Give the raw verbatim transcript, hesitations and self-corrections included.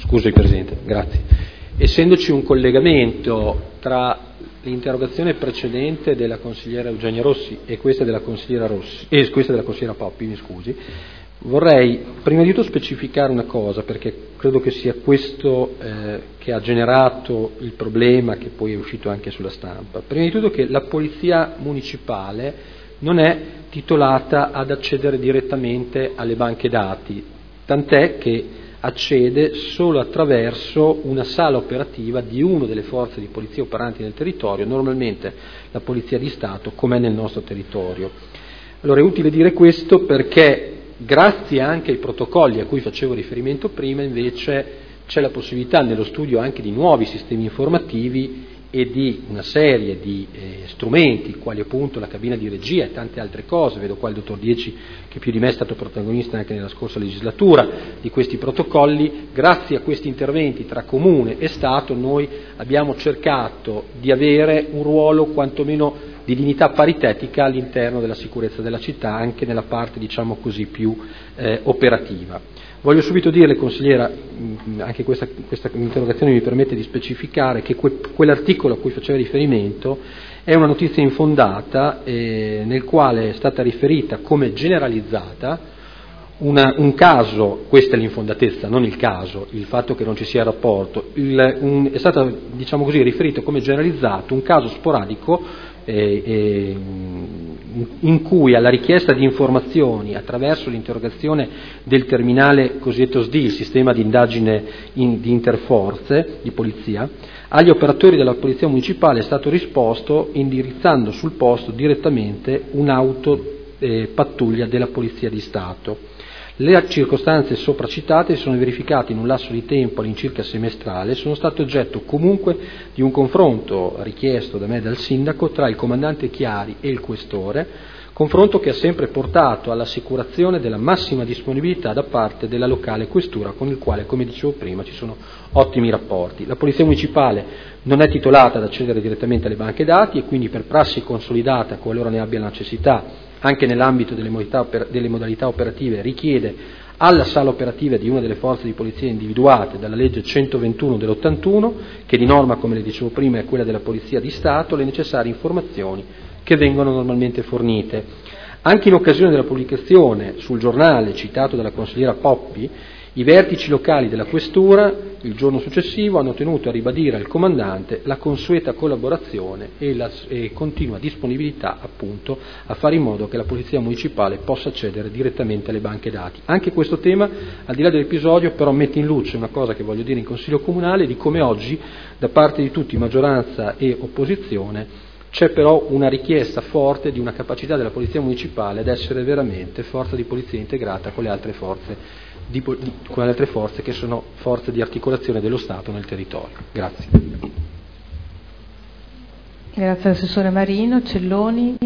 Scusi Presidente, grazie. Essendoci un collegamento tra l'interrogazione precedente della consigliera Eugenia Rossi e questa della consigliera Rossi, e questa della consigliera Poppi, mi scusi, vorrei prima di tutto specificare una cosa, perché credo che sia questo eh, che ha generato il problema che poi è uscito anche sulla stampa. Prima di tutto che la Polizia Municipale non è titolata ad accedere direttamente alle banche dati, tant'è che accede solo attraverso una sala operativa di una delle forze di polizia operanti nel territorio, normalmente la Polizia di Stato, come è nel nostro territorio. Allora è utile dire questo perché grazie anche ai protocolli a cui facevo riferimento prima, invece c'è la possibilità nello studio anche di nuovi sistemi informativi e di una serie di eh, strumenti, quali appunto la cabina di regia e tante altre cose. Vedo qua il dottor Dieci che più di me è stato protagonista anche nella scorsa legislatura di questi protocolli. Grazie a questi interventi tra Comune e Stato noi abbiamo cercato di avere un ruolo quantomeno di dignità paritetica all'interno della sicurezza della città, anche nella parte diciamo così più eh, operativa. Voglio subito dirle, consigliera, anche questa, questa interrogazione mi permette di specificare che que, quell'articolo a cui faceva riferimento è una notizia infondata eh, nel quale è stata riferita come generalizzata una, un caso, questa è l'infondatezza, non il caso, il fatto che non ci sia rapporto, il, un, è stato diciamo così riferito come generalizzato un caso sporadico Eh, eh, in cui alla richiesta di informazioni attraverso l'interrogazione del terminale cosiddetto S D I, il sistema di indagine in, di interforze di polizia, agli operatori della polizia municipale è stato risposto indirizzando sul posto direttamente un'auto eh, pattuglia della Polizia di Stato. Le circostanze sopracitate si sono verificate in un lasso di tempo all'incirca semestrale e sono state oggetto comunque di un confronto richiesto da me e dal sindaco tra il comandante Chiari e il questore, confronto che ha sempre portato all'assicurazione della massima disponibilità da parte della locale questura, con il quale, come dicevo prima, ci sono ottimi rapporti. La Polizia Municipale non è titolata ad accedere direttamente alle banche dati e quindi per prassi consolidata, qualora ne abbia la necessità, anche nell'ambito delle modalità, delle modalità operative, richiede alla sala operativa di una delle forze di polizia individuate dalla legge centoventuno dell'ottantuno, che di norma, come le dicevo prima, è quella della Polizia di Stato, le necessarie informazioni che vengono normalmente fornite. Anche in occasione della pubblicazione sul giornale citato dalla consigliera Poppi, i vertici locali della questura il giorno successivo hanno tenuto a ribadire al comandante la consueta collaborazione e la e continua disponibilità appunto a fare in modo che la polizia municipale possa accedere direttamente alle banche dati. Anche questo tema, al di là dell'episodio, però mette in luce una cosa che voglio dire in Consiglio Comunale, di come oggi da parte di tutti, maggioranza e opposizione, c'è però una richiesta forte di una capacità della polizia municipale ad essere veramente forza di polizia integrata con le altre forze Di, di, con le altre forze che sono forze di articolazione dello Stato nel territorio. Grazie. Grazie all'assessore Marino. Celloni.